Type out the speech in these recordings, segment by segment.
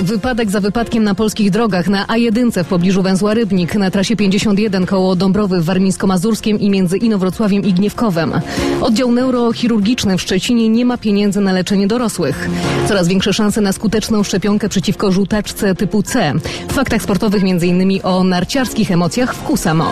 Wypadek za wypadkiem na polskich drogach. Na A1 w pobliżu węzła Rybnik, na trasie 51 koło Dąbrowy w Warmińsko-Mazurskiem i między Inowrocławiem i Gniewkowem. Oddział neurochirurgiczny w Szczecinie nie ma pieniędzy na leczenie dorosłych. Coraz większe szanse na skuteczną szczepionkę przeciwko żółtaczce typu C. W faktach sportowych m.in. o narciarskich emocjach w Kusamo.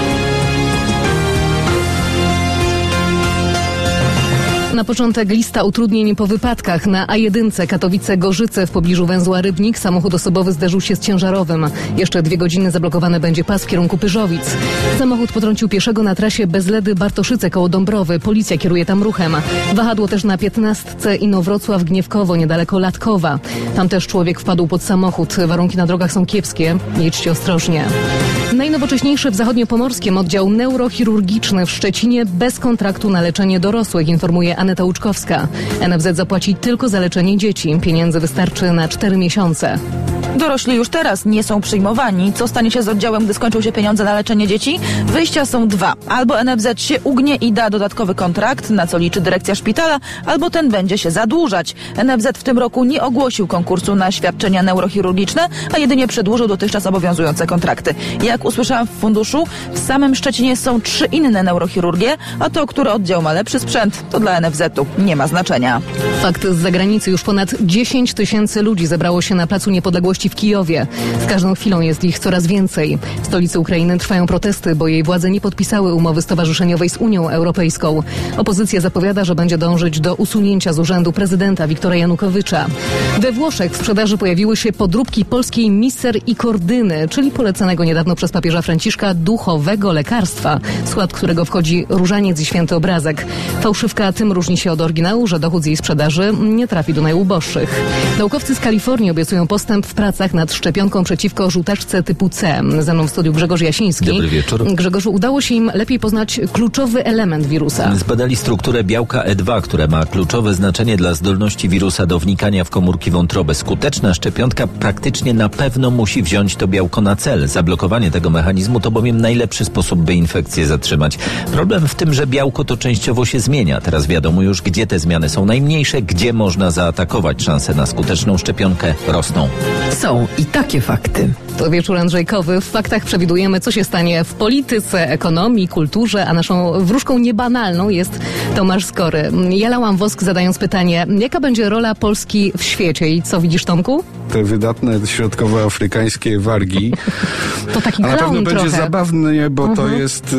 Na początek lista utrudnień po wypadkach. Na A1 Katowice-Gorzyce w pobliżu węzła Rybnik samochód osobowy zderzył się z ciężarowym. Jeszcze 2 godziny zablokowany będzie pas w kierunku Pyrzowic. Samochód potrącił pieszego na trasie Bezledy-Bartoszyce koło Dąbrowy. Policja kieruje tam ruchem. Wahadło też na 15 Inowrocław-Gniewkowo niedaleko Latkowa. Tam też człowiek wpadł pod samochód. Warunki na drogach są kiepskie. Jedźcie ostrożnie. Najnowocześniejszy w zachodniopomorskim oddział neurochirurgiczny w Szczecinie bez kontraktu na leczenie dorosłych, informuje Aneta Łuczkowska. NFZ zapłaci tylko za leczenie dzieci. Pieniędzy wystarczy na 4 miesiące. Dorośli już teraz nie są przyjmowani. Co stanie się z oddziałem, gdy skończą się pieniądze na leczenie dzieci? Wyjścia są 2. Albo NFZ się ugnie i da dodatkowy kontrakt, na co liczy dyrekcja szpitala, albo ten będzie się zadłużać. NFZ w tym roku nie ogłosił konkursu na świadczenia neurochirurgiczne, a jedynie przedłużył dotychczas obowiązujące kontrakty. Jak usłyszałam w funduszu, w samym Szczecinie są 3 inne neurochirurgie, a to, który oddział ma lepszy sprzęt, to dla NFZ-u nie ma znaczenia. Fakt z zagranicy. Już ponad 10 000 ludzi zebrało się na Placu Niepodległości w Kijowie. Z każdą chwilą jest ich coraz więcej. W stolicy Ukrainy trwają protesty, bo jej władze nie podpisały umowy stowarzyszeniowej z Unią Europejską. Opozycja zapowiada, że będzie dążyć do usunięcia z urzędu prezydenta Wiktora Janukowycza. We Włoszech w sprzedaży pojawiły się podróbki polskiej miser i kordyny, czyli polecanego niedawno przez papieża Franciszka duchowego lekarstwa, w skład którego wchodzi różaniec i święty obrazek. Fałszywka tym różni się od oryginału, że dochód z jej sprzedaży nie trafi do najuboższych. Naukowcy z Kalifornii obiecują postęp w pracach nad szczepionką przeciwko żółtaczce typu C. Ze mną w studiu Grzegorz Jasiński. Dobry wieczór. Grzegorzu, udało się im lepiej poznać kluczowy element wirusa. Zbadali strukturę białka E2, które ma kluczowe znaczenie dla zdolności wirusa do wnikania w komórki wątroby. Skuteczna szczepionka praktycznie na pewno musi wziąć to białko na cel. Zablokowanie tego mechanizmu to bowiem najlepszy sposób, by infekcję zatrzymać. Problem w tym, że białko to częściowo się zmienia. Teraz wiadomo już, gdzie te zmiany są najmniejsze, gdzie można zaatakować. Szanse na skuteczną szczepionkę rosną. Są i takie fakty. To wieczór Andrzejkowy. W faktach przewidujemy, co się stanie w polityce, ekonomii, kulturze, a naszą wróżką niebanalną jest Tomasz Skory. Ja lałam wosk, zadając pytanie, jaka będzie rola Polski w świecie i co widzisz, Tomku? Te wydatne środkowoafrykańskie wargi. To taki a na klaun pewno trochę. będzie zabawny, bo to jest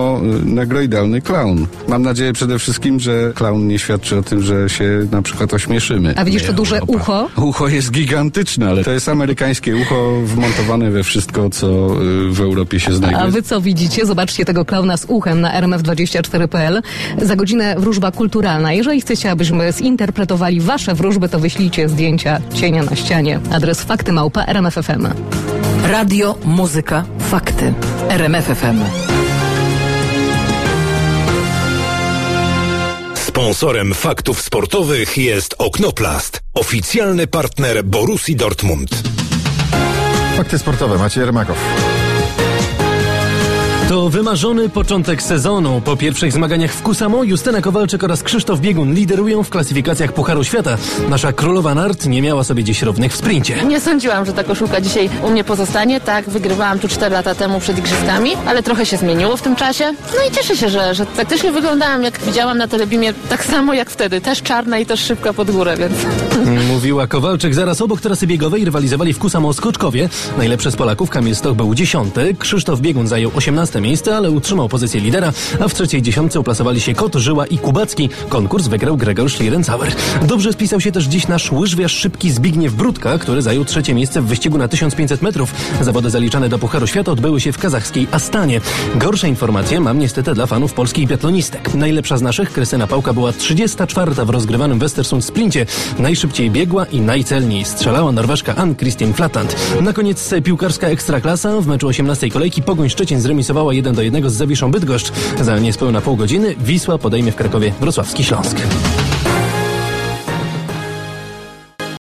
nagroidalny klaun. Mam nadzieję przede wszystkim, że klaun nie świadczy o tym, że się na przykład ośmieszymy. A widzisz to duże ucho? Ucho jest gigantyczne, ale to jest amerykańskie ucho wmontowane we wszystko, co w Europie się znajduje. A wy co widzicie? Zobaczcie tego klauna z uchem na rmf24.pl. Za godzinę wróżba kulturalna. Jeżeli chcecie, abyśmy zinterpretowali wasze wróżby, to wyślijcie zdjęcia cienia na ścianie. Adres fakty@rmf.fm. Radio, muzyka, fakty. RMF FM. Sponsorem faktów sportowych jest Oknoplast, oficjalny partner Borussii Dortmund. Fakty sportowe, Maciej Remakow. To wymarzony początek sezonu. Po pierwszych zmaganiach w Kusamo Justyna Kowalczyk oraz Krzysztof Biegun liderują w klasyfikacjach Pucharu Świata. Nasza królowa nart nie miała sobie dziś równych w sprincie. Nie sądziłam, że ta koszulka dzisiaj u mnie pozostanie. Tak, wygrywałam tu 4 lata temu przed igrzyskami, ale trochę się zmieniło w tym czasie. No i cieszę się, że faktycznie wyglądałam, jak widziałam na telebimie, tak samo jak wtedy. Też czarna i też szybka pod górę, więc... Mówiła Kowalczyk. Zaraz obok trasy biegowej rywalizowali w Kusamo Skoczkowie. Najlepszy z Polaków, Kamil Stoch, był 10. Krzysztof Biegun zajął 18. miejsce, ale utrzymał pozycję lidera, a w trzeciej dziesiątce uplasowali się Kot, Żyła i Kubacki. Konkurs wygrał Gregor Schlierencauer. Dobrze spisał się też dziś nasz łyżwiarz szybki Zbigniew Brudka, który zajął 3. miejsce w wyścigu na 1500 metrów. Zawody zaliczane do Pucharu Świata odbyły się w kazachskiej Astanie. Gorsze informacje mam niestety dla fanów polskich biatlonistek. Najlepsza z naszych, Krystyna Pałka, była 34. w rozgrywanym Westersund sprincie. Najszybciej biegła i najcelniej strzelała Norweszka Ann-Kristin Flatland. Na koniec piłkarska Ekstraklasa. W meczu 18. kolejki Pogoń Szczecin zremisowała 1-1 z Zawiszą Bydgoszcz. Za niespełna pół godziny Wisła podejmie w Krakowie wrocławski Śląsk.